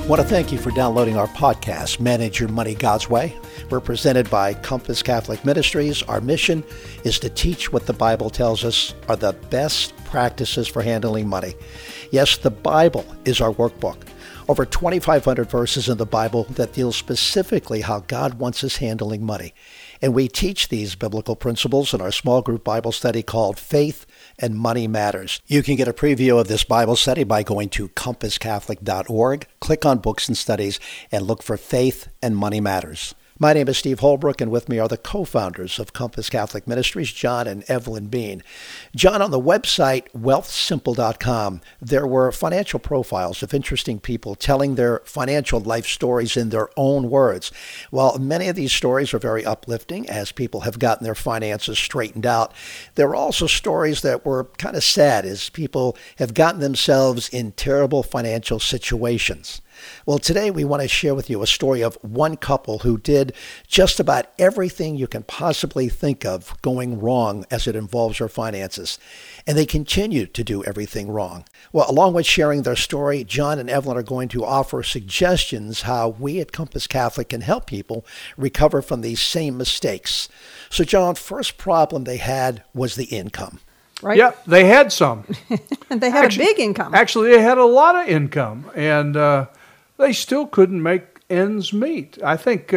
I want to thank you for downloading our podcast, Manage Your Money God's Way. We're presented by Compass Catholic Ministries. Our mission is to teach what the Bible tells us are the best practices for handling money. Yes, the Bible is our workbook. Over 2,500 verses in the Bible that deal specifically how God wants us handling money. And we teach these biblical principles in our small group Bible study called Faith and Money Matters. You can get a preview of this Bible study by going to compasscatholic.org, click on Books and Studies, and look for Faith and Money Matters. My name is Steve Holbrook, and with me are the co-founders of Compass Catholic Ministries, John and Evelyn Bean. John, on the website wealthsimple.com, there were financial profiles of interesting people telling their financial life stories in their own words. While many of these stories are very uplifting as people have gotten their finances straightened out, there were also stories that were kind of sad as people have gotten themselves in terrible financial situations. Well, today we want to share with you a story of one couple who did just about everything you can possibly think of going wrong as it involves their finances. And they continue to do everything wrong. Well, along with sharing their story, John and Evelyn are going to offer suggestions how we at Compass Catholic can help people recover from these same mistakes. So, John, first problem they had was the income. Right? Yeah, they had some. And they had a big income. Actually, they had a lot of income, and they still couldn't make ends meet. I think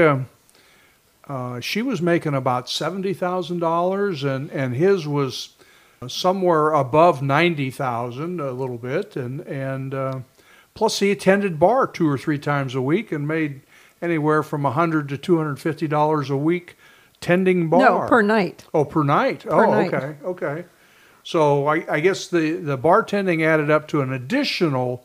she was making about $70,000, and his was somewhere above $90,000, a little bit, and plus he attended bar 2 or 3 times a week and made anywhere from $100 to $250 a week tending bar. No, per night. Oh, per night. Per night. Okay. So I guess the bartending added up to an additional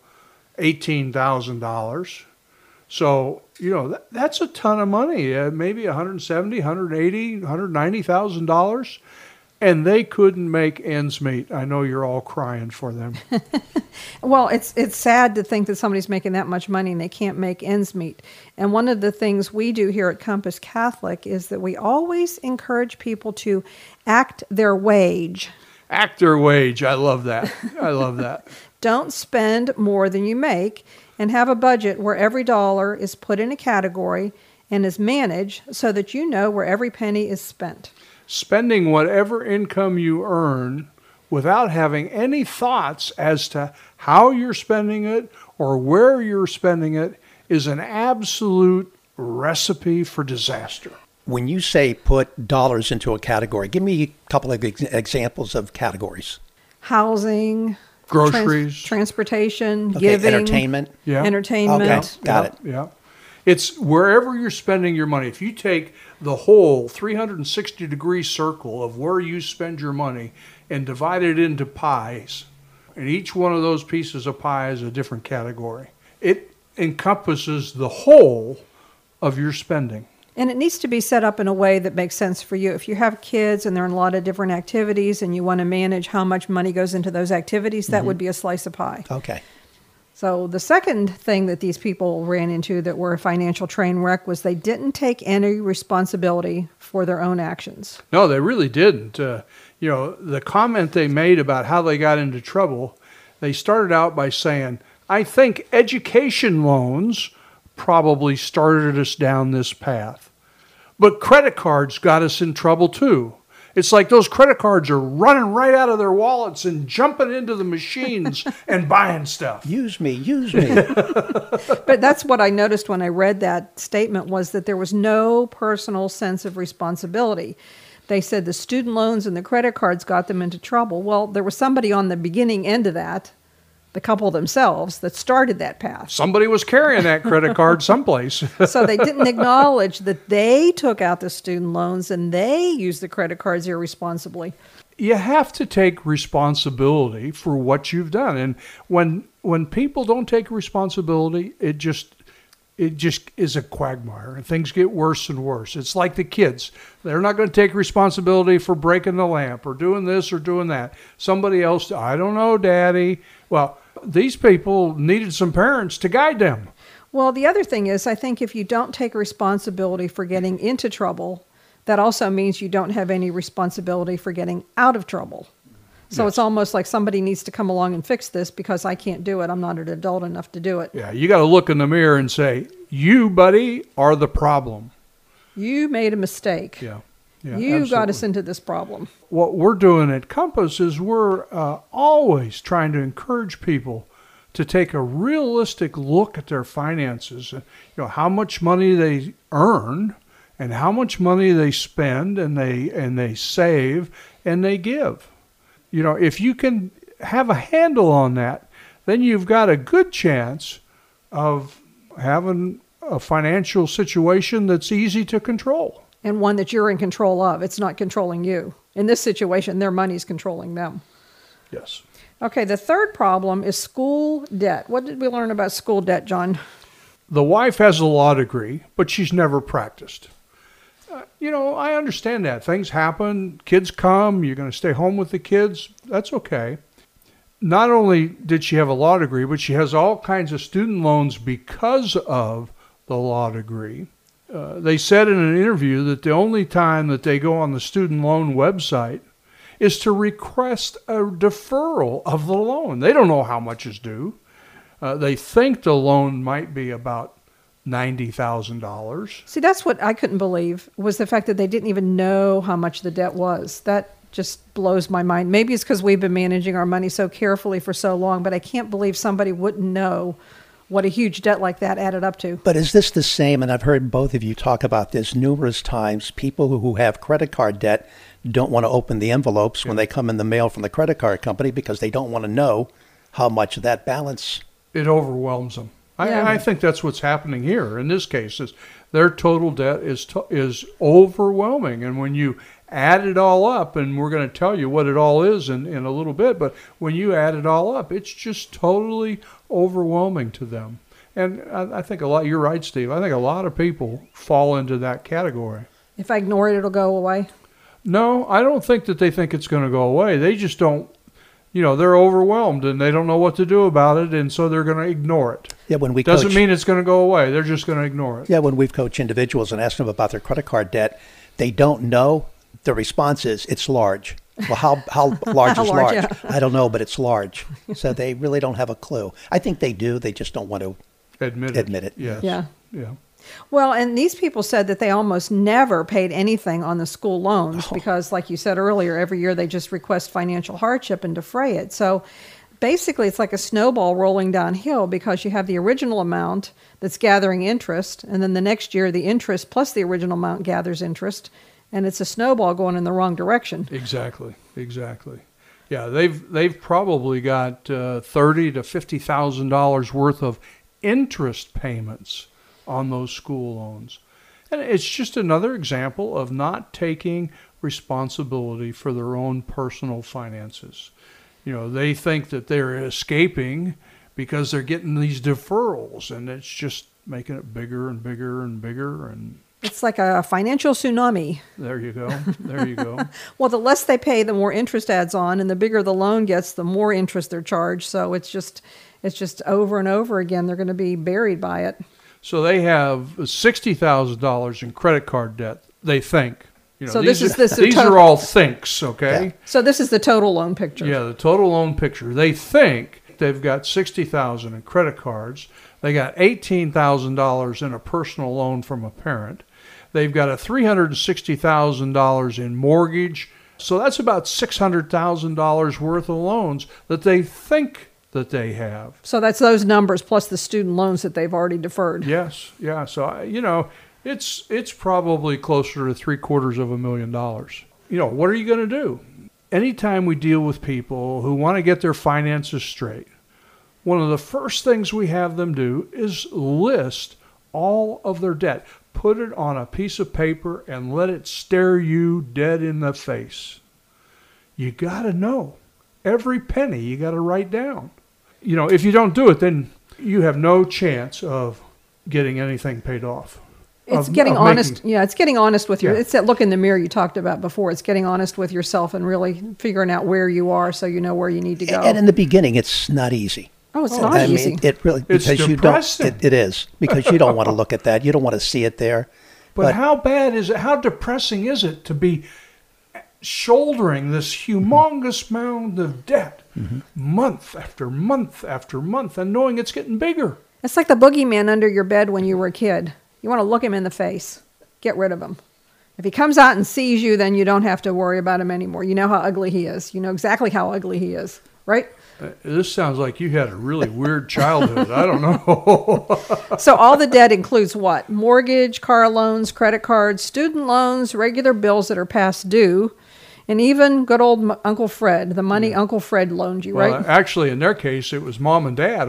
$18,000. So, that's a ton of money, maybe $170,000, $180,000, $190,000. And they couldn't make ends meet. I know you're all crying for them. Well, it's sad to think that somebody's making that much money and they can't make ends meet. And one of the things we do here at Compass Catholic is that we always encourage people to act their wage. Act their wage. I love that. Don't spend more than you make, and have a budget where every dollar is put in a category and is managed so that you know where every penny is spent. Spending whatever income you earn without having any thoughts as to how you're spending it or where you're spending it is an absolute recipe for disaster. When you say put dollars into a category, give me a couple of examples of categories. Housing, groceries, transportation, okay, giving, entertainment. Yeah. Entertainment. Okay, got it. Yeah. It's wherever you're spending your money. If you take the whole 360-degree circle of where you spend your money and divide it into pies, and each one of those pieces of pie is a different category, it encompasses the whole of your spending. And it needs to be set up in a way that makes sense for you. If you have kids and they're in a lot of different activities and you want to manage how much money goes into those activities, that would be a slice of pie. Okay. So the second thing that these people ran into that were a financial train wreck was they didn't take any responsibility for their own actions. No, they really didn't. The comment they made about how they got into trouble, they started out by saying, I think education loans probably started us down this path. But credit cards got us in trouble too. It's like those credit cards are running right out of their wallets and jumping into the machines and buying stuff. Use me. But that's what I noticed when I read that statement was that there was no personal sense of responsibility. They said the student loans and the credit cards got them into trouble. Well, there was somebody on the beginning end of that, the couple themselves, that started that path. Somebody was carrying that credit card someplace. So they didn't acknowledge that they took out the student loans and they used the credit cards irresponsibly. You have to take responsibility for what you've done. And when people don't take responsibility, it just is a quagmire, and things get worse and worse. It's like the kids. They're not going to take responsibility for breaking the lamp or doing this or doing that. Somebody else, I don't know, Daddy. Well, these people needed some parents to guide them. Well, the other thing is, I think if you don't take responsibility for getting into trouble, that also means you don't have any responsibility for getting out of trouble. So Yes. it's almost like somebody needs to come along and fix this because I can't do it. I'm not an adult enough to do it. Yeah, you got to look in the mirror and say, you, buddy, are the problem. You made a mistake. Yeah. You absolutely. got us into this problem. What we're doing at Compass is we're always trying to encourage people to take a realistic look at their finances. How much money they earn and how much money they spend and they save and they give. If you can have a handle on that, then you've got a good chance of having a financial situation that's easy to control. And one that you're in control of. It's not controlling you. In this situation, their money's controlling them. Yes. Okay, the third problem is school debt. What did we learn about school debt, John? The wife has a law degree, but she's never practiced. I understand that. Things happen. Kids come. You're going to stay home with the kids. That's okay. Not only did she have a law degree, but she has all kinds of student loans because of the law degree. They said in an interview that the only time that they go on the student loan website is to request a deferral of the loan. They don't know how much is due. They think the loan might be about $90,000. See, that's what I couldn't believe, was the fact that they didn't even know how much the debt was. That just blows my mind. Maybe it's because we've been managing our money so carefully for so long, but I can't believe somebody wouldn't know what a huge debt like that added up to. But is this the same? And I've heard both of you talk about this numerous times. People who have credit card debt don't want to open the envelopes when they come in the mail from the credit card company because they don't want to know how much of that balance. It overwhelms them. Yeah. I think that's what's happening here in this case. Is their total debt is overwhelming, and when you add it all up, and we're going to tell you what it all is in a little bit, but when you add it all up, it's just totally overwhelming to them. And I think you're right, Steve. I think a lot of people fall into that category. If I ignore it, it'll go away. No, I don't think that they think it's going to go away. They just don't. They're overwhelmed and they don't know what to do about it, and so they're going to ignore it. Yeah, when we Doesn't coach, mean it's going to go away. They're just going to ignore it. Yeah, when we've coached individuals and asked them about their credit card debt, they don't know. The response is, it's large. Well, how large is large? Yeah. I don't know, but it's large. So they really don't have a clue. I think they do. They just don't want to Admit it. Yes. Yeah. Yeah. Well, and these people said that they almost never paid anything on the school loans because, like you said earlier, every year they just request financial hardship and defray it. So basically it's like a snowball rolling downhill because you have the original amount that's gathering interest, and then the next year the interest plus the original amount gathers interest, and it's a snowball going in the wrong direction. Exactly. Yeah, they've probably got $30,000 to $50,000 worth of interest payments on those school loans. And it's just another example of not taking responsibility for their own personal finances. They think that they're escaping because they're getting these deferrals, and it's just making it bigger and bigger and bigger. And It's like a financial tsunami. there you go. Well, the less they pay, the more interest adds on, and the bigger the loan gets, the more interest they're charged. So it's just over and over again. They're going to be buried by it. So they have $60,000 in credit card debt, they think. So these these are all thinks, okay? Yeah. So this is the total loan picture. Yeah, the total loan picture. They think they've got $60,000 in credit cards. They got $18,000 in a personal loan from a parent. They've got a $360,000 in mortgage. So that's about $600,000 worth of loans that they think that they have. So that's those numbers plus the student loans that they've already deferred. Yes, yeah. So it's probably closer to $750,000. What are you going to do? Anytime we deal with people who want to get their finances straight, one of the first things we have them do is list all of their debt. Put it on a piece of paper and let it stare you dead in the face. You got to know. Every penny you got to write down. If you don't do it, then you have no chance of getting anything paid off. It's getting honest. Making, It's getting honest with your. Yeah. It's that look in the mirror you talked about before. It's getting honest with yourself and really figuring out where you are, so you know where you need to go. And in the beginning, it's not easy. Oh, it's not easy. I mean, it really It's because you depressing. don't. It is because you don't want to look at that. You don't want to see it there. But how bad is it? How depressing is it to be shouldering this humongous mound of debt month after month after month and knowing it's getting bigger. It's like the boogeyman under your bed when you were a kid. You want to look him in the face. Get rid of him. If he comes out and sees you, then you don't have to worry about him anymore. You know how ugly he is. You know exactly how ugly he is, right? This sounds like you had a really weird childhood. I don't know. So all the debt includes what? Mortgage, car loans, credit cards, student loans, regular bills that are past due, and even good old Uncle Fred, the money Uncle Fred loaned you, Well, right? actually, in their case, it was mom and dad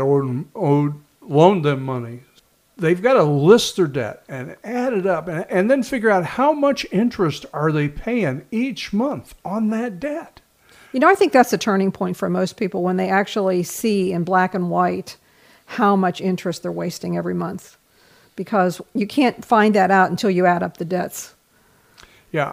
loaned them money. They've got to list their debt and add it up and then figure out how much interest are they paying each month on that debt. You know, I think that's a turning point for most people when they actually see in black and white how much interest they're wasting every month, because you can't find that out until you add up the debts. Yeah,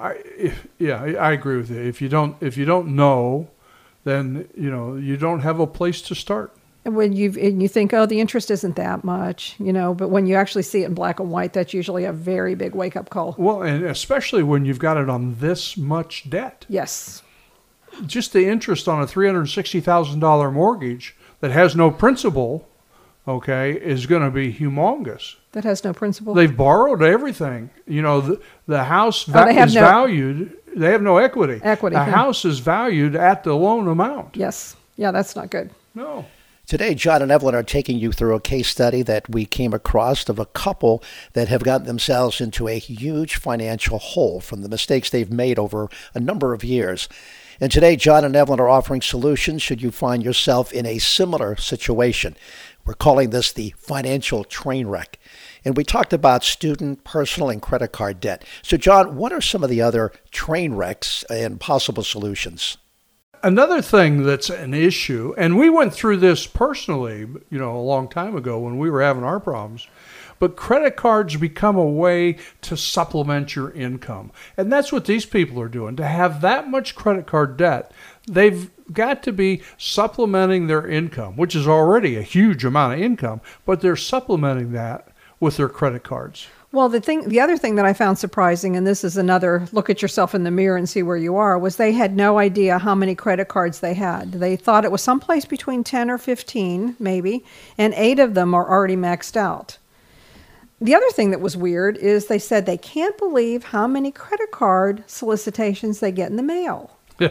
I agree with you. If you don't know, then you don't have a place to start. And when you think, oh, the interest isn't that much, but when you actually see it in black and white, that's usually a very big wake-up call. Well, and especially when you've got it on this much debt. Yes. Just the interest on a $360,000 mortgage that has no principal, okay, is going to be humongous. That has no principal? They've borrowed everything. The house is valued. They have no equity. The house is valued at the loan amount. Yes. Yeah, that's not good. No. Today, John and Evelyn are taking you through a case study that we came across of a couple that have gotten themselves into a huge financial hole from the mistakes they've made over a number of years. And today, John and Evelyn are offering solutions should you find yourself in a similar situation. We're calling this the financial train wreck. And we talked about student, personal, and credit card debt. So, John, what are some of the other train wrecks and possible solutions? Another thing that's an issue, and we went through this personally, a long time ago when we were having our problems, but credit cards become a way to supplement your income. And that's what these people are doing. To have that much credit card debt, they've got to be supplementing their income, which is already a huge amount of income, but they're supplementing that with their credit cards. Well, the other thing that I found surprising, and this is another look at yourself in the mirror and see where you are, was they had no idea how many credit cards they had. They thought it was someplace between 10 or 15, maybe, and 8 of them are already maxed out. The other thing that was weird is they said they can't believe how many credit card solicitations they get in the mail. Well,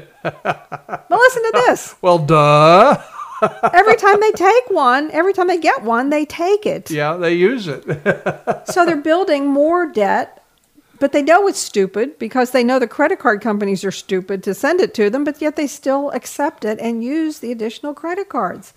listen to this. Well, duh. Every time they get one, they take it. Yeah, they use it. So they're building more debt, but they know it's stupid because they know the credit card companies are stupid to send it to them, but yet they still accept it and use the additional credit cards.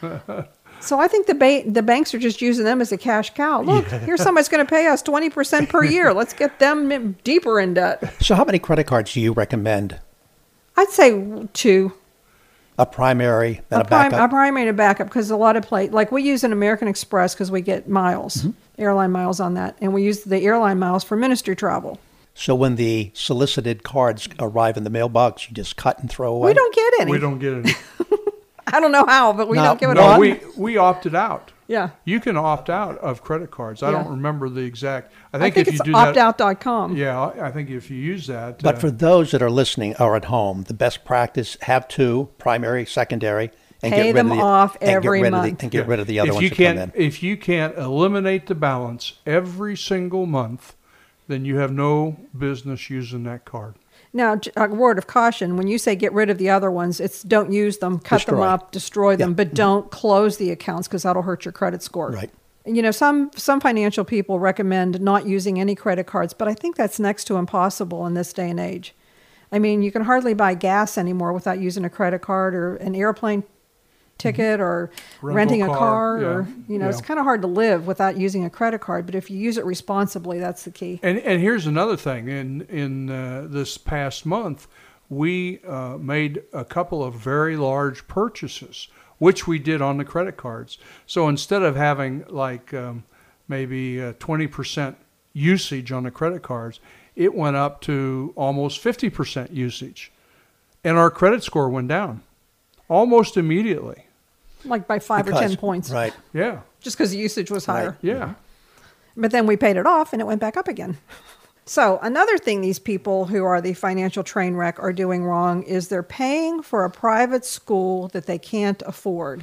So I think the banks are just using them as a cash cow. Look, here's somebody's going to pay us 20% per year. Let's get them deeper in debt. So how many credit cards do you recommend? I'd say 2. A primary and a backup? A primary and a backup, because a lot of like we use an American Express because we get miles, airline miles on that. And we use the airline miles for ministry travel. So when the solicited cards arrive in the mailbox, you just cut and throw away? We don't get any. We don't get any. I don't know how, but we don't give it all. on. We opted out. Yeah. You can opt out of credit cards. I don't remember the exact. I think if you it's do that, optout.com. Yeah, I think if you use that. But for those that are listening or at home, the best practice, have 2, primary, secondary, and pay them off every month. And get rid of the other ones that come in. If you can't eliminate the balance every single month, then you have no business using that card. Now, a word of caution, when you say get rid of the other ones, it's don't use them, cut them up, destroy them, but don't close the accounts because that'll hurt your credit score. Right. Some financial people recommend not using any credit cards, but I think that's next to impossible in this day and age. I mean, you can hardly buy gas anymore without using a credit card or an airplane ticket or renting a car or it's kind of hard to live without using a credit card, but if you use it responsibly, that's the key. And here's another thing. In this past month, we made a couple of very large purchases, which we did on the credit cards. So instead of having like maybe 20% usage on the credit cards, it went up to almost 50% usage. And our credit score went down almost immediately. Like by 5 or 10 points. Right. Yeah. Just because the usage was higher. Right. Yeah. But then we paid it off and it went back up again. So another thing these people who are the financial train wreck are doing wrong is they're paying for a private school that they can't afford.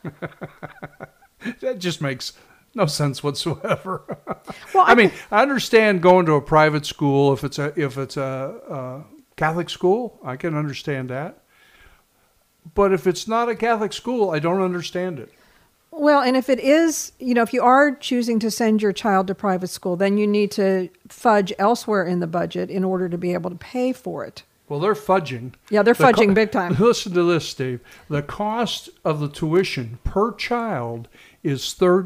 That just makes no sense whatsoever. Well, I mean, I understand going to a private school if it's a Catholic school. I can understand that. But if it's not a Catholic school, I don't understand it. Well, and if it is, if you are choosing to send your child to private school, then you need to fudge elsewhere in the budget in order to be able to pay for it. Well, they're fudging. Yeah, they're fudging big time. Listen to this, Steve. The cost of the tuition per child is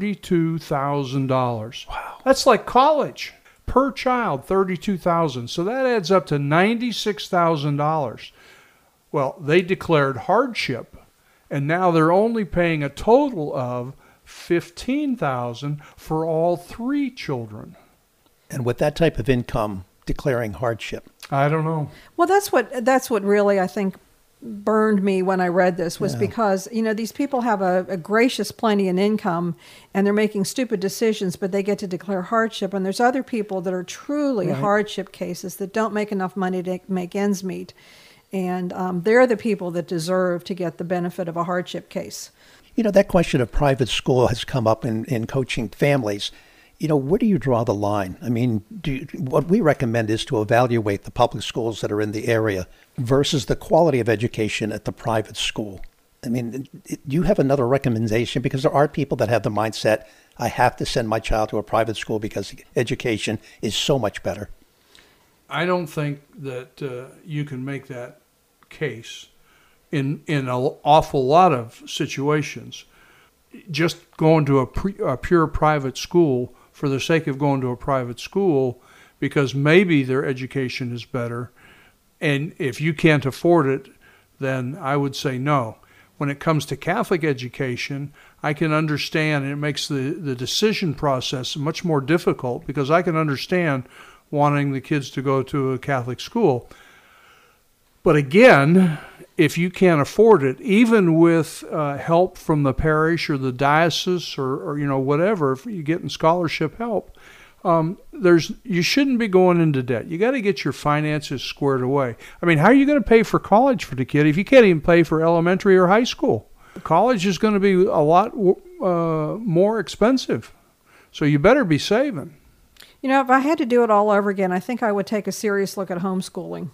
$32,000. Wow. That's like college. Per child, $32,000. So that adds up to $96,000. Well, they declared hardship, and now they're only paying a total of $15,000 for all 3 children. And with that type of income, declaring hardship. I don't know. Well, that's what really I think burned me when I read this was because, these people have a gracious plenty in income and they're making stupid decisions, but they get to declare hardship. And there's other people that are truly hardship cases that don't make enough money to make ends meet. And they're the people that deserve to get the benefit of a hardship case. That question of private school has come up in coaching families. Where do you draw the line? I mean, what we recommend is to evaluate the public schools that are in the area versus the quality of education at the private school. I mean, do you have another recommendation? Because there are people that have the mindset, I have to send my child to a private school because education is so much better. I don't think that you can make that case in an awful lot of situations. Just going to a pure private school for the sake of going to a private school because maybe their education is better, and if you can't afford it, then I would say no. When it comes to Catholic education, I can understand, and it makes the decision process much more difficult because I can understand wanting the kids to go to a Catholic school. But again, if you can't afford it, even with help from the parish or the diocese or whatever, if you're getting scholarship help, you shouldn't be going into debt. You got to get your finances squared away. I mean, how are you going to pay for college for the kid if you can't even pay for elementary or high school? College is going to be a lot more expensive, so you better be saving. If I had to do it all over again, I think I would take a serious look at homeschooling.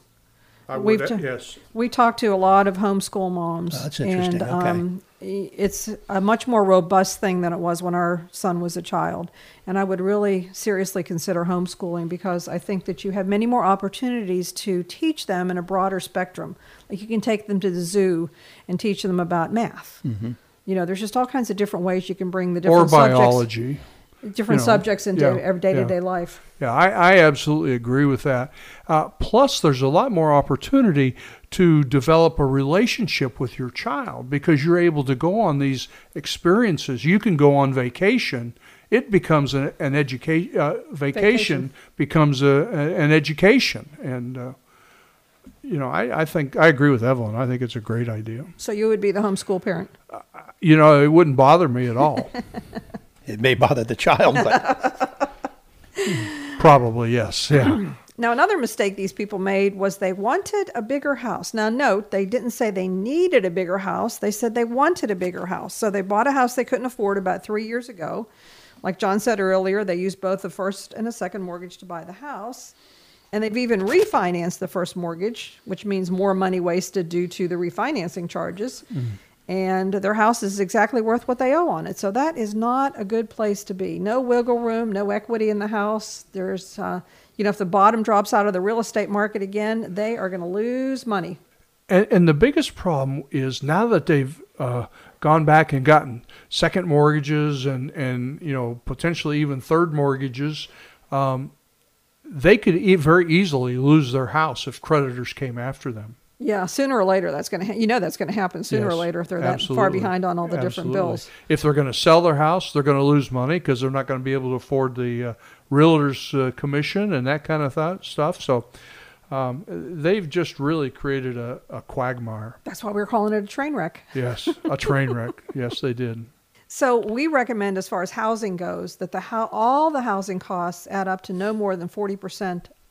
Yes. We talked to a lot of homeschool moms. Oh, that's interesting. And it's a much more robust thing than it was when our son was a child. And I would really seriously consider homeschooling because I think that you have many more opportunities to teach them in a broader spectrum. Like you can take them to the zoo and teach them about math. Mm-hmm. There's just all kinds of different ways you can bring the different biology. Subjects into day-to-day life. Yeah, I absolutely agree with that. Plus, there's a lot more opportunity to develop a relationship with your child because you're able to go on these experiences. You can go on vacation. It becomes an education. Vacation becomes an education. And, I think I agree with Evelyn. I think it's a great idea. So you would be the homeschool parent? It wouldn't bother me at all. It may bother the child, but probably, yes. Yeah. Now, another mistake these people made was they wanted a bigger house. Now, note, they didn't say they needed a bigger house. They said they wanted a bigger house. So they bought a house they couldn't afford about 3 years ago. Like John said earlier, they used both the first and a second mortgage to buy the house. And they've even refinanced the first mortgage, which means more money wasted due to the refinancing charges. Mm-hmm. And their house is exactly worth what they owe on it. So that is not a good place to be. No wiggle room, no equity in the house. There's, if the bottom drops out of the real estate market again, they are going to lose money. And the biggest problem is now that they've gone back and gotten second mortgages and potentially even third mortgages, they could very easily lose their house if creditors came after them. Yeah, sooner or later that's going to that's going to happen sooner or later if they're that far behind on all the different bills. If they're going to sell their house, they're going to lose money because they're not going to be able to afford the realtor's commission and that kind of stuff. So they've just really created a quagmire. That's why we're calling it a train wreck. Yes, a train wreck. Yes, they did. So we recommend, as far as housing goes, that all the housing costs add up to no more than 40%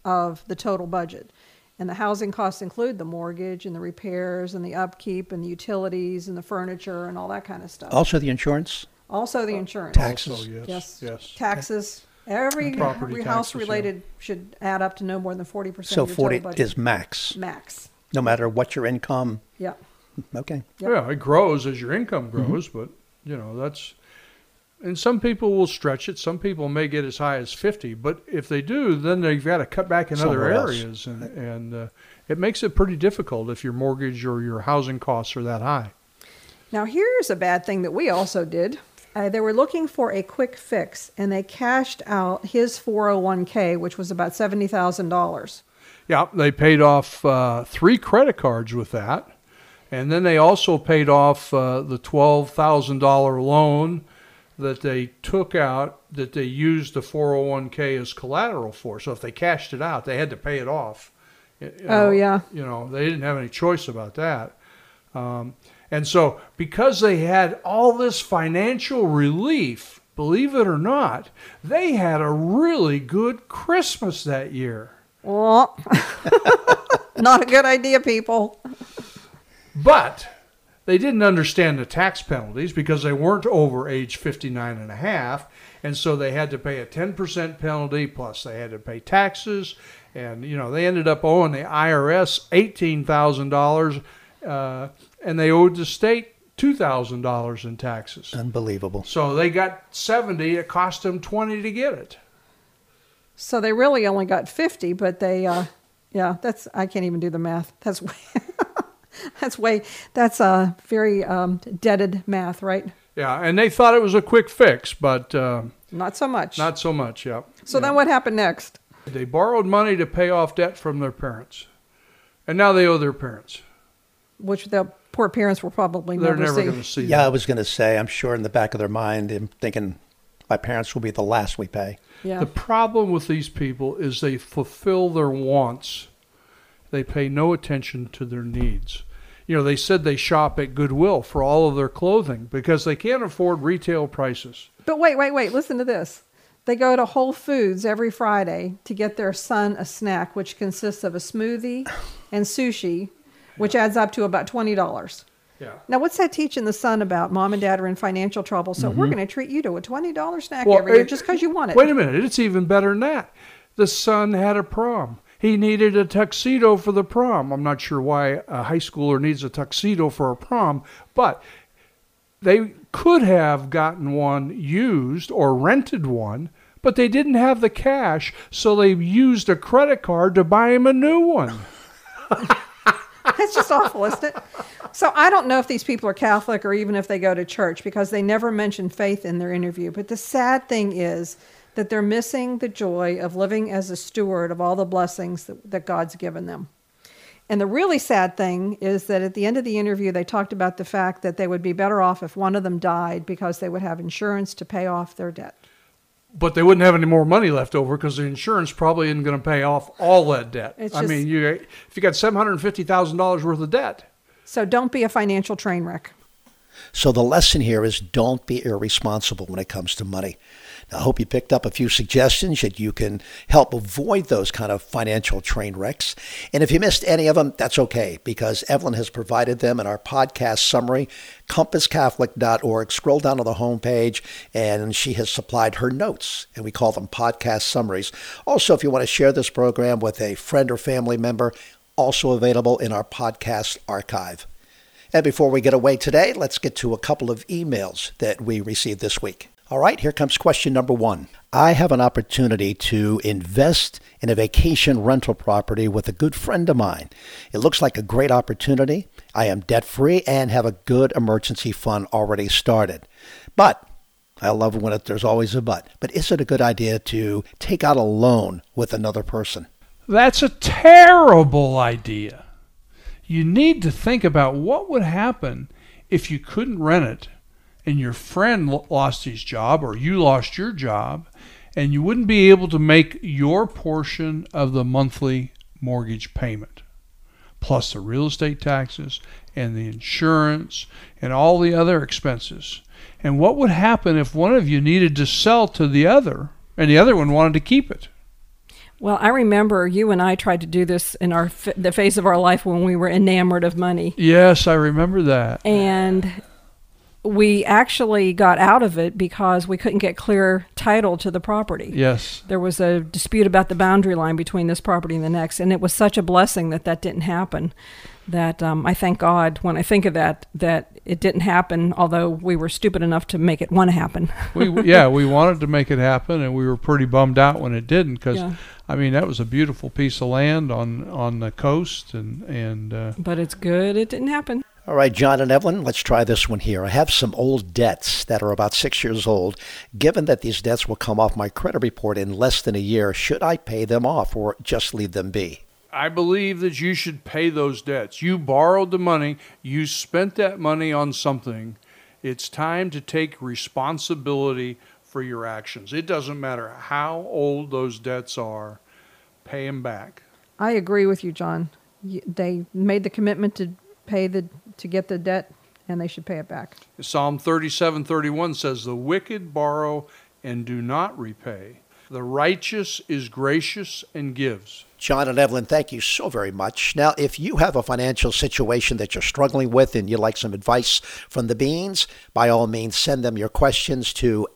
of the total budget. And the housing costs include the mortgage and the repairs and the upkeep and the utilities and the furniture and all that kind of stuff. Also the insurance? Also the insurance. Taxes. Also, yes. Taxes. Every Property house taxes, related should add up to no more than 40% So of your 40 total budget. is max, Max. no matter what your income. Yeah. Okay. Yep. Yeah, it grows as your income grows, but that's. And some people will stretch it. Some people may get as high as 50, but if they do, then they've got to cut back in Somewhere other else. areas, and it makes it pretty difficult if your mortgage or your housing costs are that high. Now, here's a bad thing that we also did. They were looking for a quick fix, and they cashed out his 401k, which was about $70,000. Yeah, they paid off 3 credit cards with that, and then they also paid off the $12,000 loan that they took out that they used the 401k as collateral for. So if they cashed it out, they had to pay it off. Oh, yeah. They didn't have any choice about that. And so because they had all this financial relief, believe it or not, they had a really good Christmas that year. Well, not a good idea, people. But they didn't understand the tax penalties because they weren't over age 59 and a half. And so they had to pay a 10% penalty, plus they had to pay taxes. And, they ended up owing the IRS $18,000, and they owed the state $2,000 in taxes. Unbelievable. So they got 70. It cost them 20 to get it. So they really only got 50, but they, I can't even do the math. That's very deaded math, right? Yeah, and they thought it was a quick fix, but Not so much. not so much, yeah. So then what happened next? They borrowed money to pay off debt from their parents. And now they owe their parents. Which the poor parents will probably They're never never see. going to see Yeah, I that. was going to say, I'm sure in the back of their mind, they're thinking, my parents will be the last we pay. Yeah. The problem with these people is they fulfill their wants. They pay no attention to their needs. They said they shop at Goodwill for all of their clothing because they can't afford retail prices. But wait. Listen to this. They go to Whole Foods every Friday to get their son a snack, which consists of a smoothie and sushi, which adds up to about $20. Yeah. Now, what's that teaching the son about? Mom and dad are in financial trouble, so we're going to treat you to a $20 snack Well, every year just because you want it. Wait a minute. It's even better than that. The son had a prom. He needed a tuxedo for the prom. I'm not sure why a high schooler needs a tuxedo for a prom, but they could have gotten one used or rented one, but they didn't have the cash, so they used a credit card to buy him a new one. That's just awful, isn't it? So I don't know if these people are Catholic or even if they go to church because they never mention faith in their interview. But the sad thing is that they're missing the joy of living as a steward of all the blessings that God's given them. And the really sad thing is that at the end of the interview, they talked about the fact that they would be better off if one of them died because they would have insurance to pay off their debt. But they wouldn't have any more money left over because the insurance probably isn't going to pay off all that debt. It's I just- mean, if you got $750,000 worth of debt. So don't be a financial train wreck. So the lesson here is don't be irresponsible when it comes to money. Now, I hope you picked up a few suggestions that you can help avoid those kind of financial train wrecks. And if you missed any of them, that's okay, because Evelyn has provided them in our podcast summary, compasscatholic.org. Scroll down to the homepage, and she has supplied her notes, and we call them podcast summaries. Also, if you want to share this program with a friend or family member, also available in our podcast archive. And before we get away today, let's get to a couple of emails that we received this week. All right, here comes question number 1. I have an opportunity to invest in a vacation rental property with a good friend of mine. It looks like a great opportunity. I am debt-free and have a good emergency fund already started. But, I love when there's always a but is it a good idea to take out a loan with another person? That's a terrible idea. You need to think about what would happen if you couldn't rent it and your friend lost his job or you lost your job and you wouldn't be able to make your portion of the monthly mortgage payment, plus the real estate taxes and the insurance and all the other expenses. And what would happen if one of you needed to sell to the other and the other one wanted to keep it? Well, I remember you and I tried to do this in the phase of our life when we were enamored of money. Yes, I remember that. And we actually got out of it because we couldn't get clear title to the property. Yes. There was a dispute about the boundary line between this property and the next, and it was such a blessing that didn't happen. That I thank God when I think of that it didn't happen, although we were stupid enough to make it want to happen. we wanted to make it happen, and we were pretty bummed out when it didn't, because I mean, that was a beautiful piece of land on the coast, and but it's good it didn't happen. All right, John and Evelyn, let's try this one here. I have some old debts that are about 6 years old. Given that these debts will come off my credit report in less than a year, should I pay them off or just leave them be? I believe that you should pay those debts. You borrowed the money. You spent that money on something. It's time to take responsibility for your actions. It doesn't matter how old those debts are. Pay them back. I agree with you, John. They made the commitment to to get the debt, and they should pay it back. Psalm 37:31 says, "The wicked borrow and do not repay. The righteous is gracious and gives." John and Evelyn, thank you so very much. Now, if you have a financial situation that you're struggling with and you'd like some advice from the Beans, by all means, send them your questions to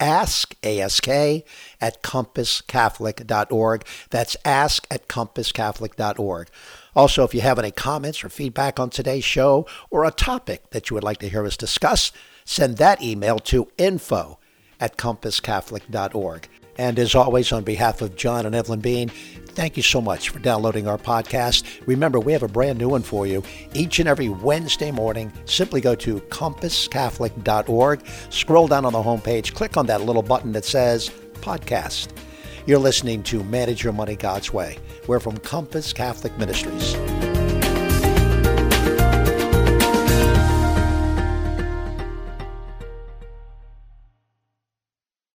ask@compasscatholic.org. That's ask@compasscatholic.org. Also, if you have any comments or feedback on today's show or a topic that you would like to hear us discuss, send that email to info@compasscatholic.org. And as always, on behalf of John and Evelyn Bean, thank you so much for downloading our podcast. Remember, we have a brand new one for you. Each and every Wednesday morning, simply go to compasscatholic.org, scroll down on the homepage, click on that little button that says Podcast. You're listening to Manage Your Money God's Way. We're from Compass Catholic Ministries.